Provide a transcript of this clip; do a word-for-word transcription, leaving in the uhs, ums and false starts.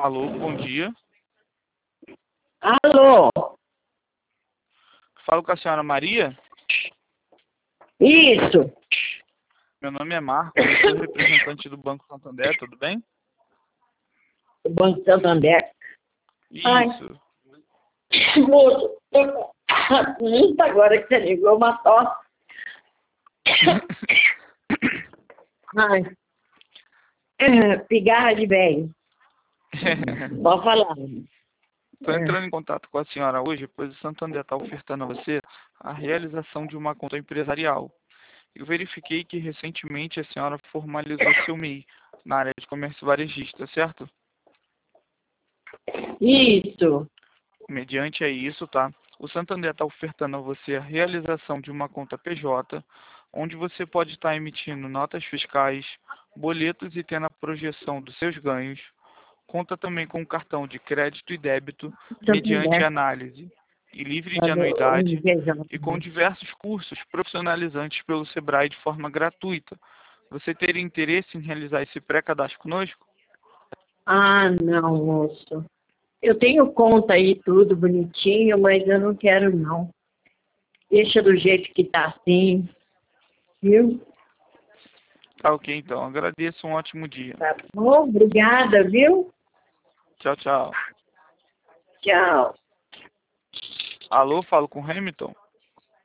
Alô, bom dia. Alô? Falo com a senhora Maria. Isso. Meu nome é Marcos, eu sou representante do Banco Santander, tudo bem? O Banco Santander. Isso. Ai, moço, tô com muita agora que você ligou, uma tosse. Ai, é, pigarra de velho. Pode falar. Estou entrando em contato com a senhora hoje, pois o Santander está ofertando a você a realização de uma conta empresarial. Eu verifiquei que recentemente a senhora formalizou seu M E I na área de comércio varejista, certo? Isso. Mediante a isso, tá? O Santander está ofertando a você a realização de uma conta P J, onde você pode estar emitindo notas fiscais, boletos e tendo a projeção dos seus ganhos. Conta também com um cartão de crédito e débito, mediante Santander. análise e livre de anuidade, e com diversos cursos profissionalizantes pelo Sebrae de forma gratuita. Você teria interesse em realizar esse pré-cadastro conosco? Ah, não, moço. Eu tenho conta aí, tudo bonitinho, mas eu não quero, não. Deixa do jeito que tá assim, viu? Tá ok, então. Agradeço, um ótimo dia. Tá bom? Obrigada, viu? Tchau, tchau. Tchau. Alô, falo com o Hamilton?